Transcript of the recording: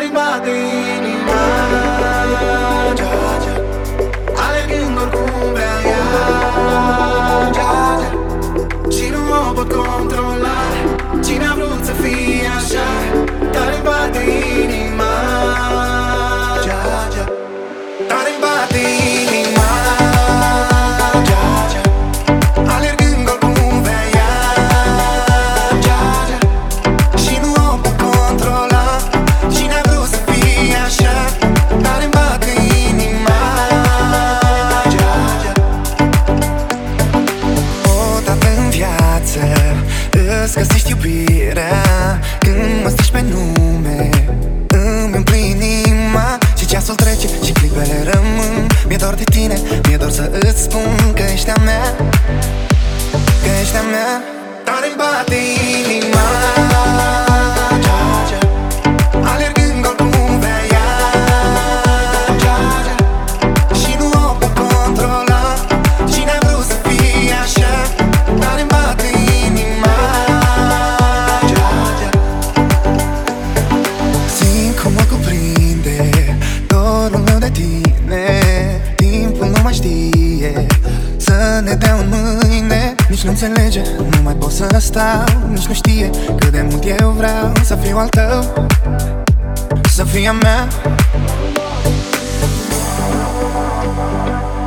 Tare-mi bate inima, alergând oricum vrea ea, și nu o pot controla. Cine a vrut să fie așa? Tare-mi bate inima, tare-mi bate inima, alergând oricum vrea ea, și nu o pot controla. Cine a vrut să fie așa? Tare-mi bate inima, odată în viață îți găsești iubirea când mă strici pe nume. Îmi umpli inima și ceasul trece și clipele rămân. Mi-e dor de tine, mi-e dor să îți spun că ești a mea, că ești a mea. Tare-mi bate inima, alergând oricum vrea ea, și nu o pot controla. Cine a vrut să fie așa? Tare-mi bate inima, simt cum mă cuprinde dorul meu de tine. Timpul nu mai știe să ne dea în mâine. Nici nu înțelege, nu mai pot să stau. Nici nu știe cât de mult eu vreau să fiu al tău, să fii a mea.